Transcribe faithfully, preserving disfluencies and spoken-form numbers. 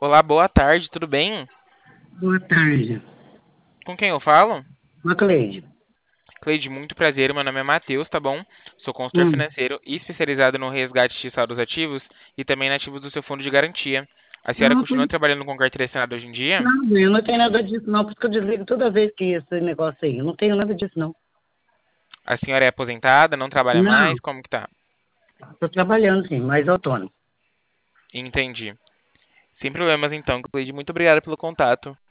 Olá, boa tarde, tudo bem? Boa tarde. Com quem eu falo? Macleide. Cleide, muito prazer, meu nome é Matheus, tá bom? Sou consultor Hum. financeiro e especializado no resgate de saldos ativos e também na ativos do seu fundo de garantia. A senhora Não, continua tem trabalhando com carteira assinada hoje em dia? nada, eu não tenho nada disso, não, por isso que eu desligo toda vez que esse negócio aí. Eu não tenho nada disso, não. A senhora é aposentada, não trabalha mais? Não, Como que tá? estou trabalhando, sim, mais autônomo. Entendi. Sem problemas então, Cleide, muito obrigado pelo contato.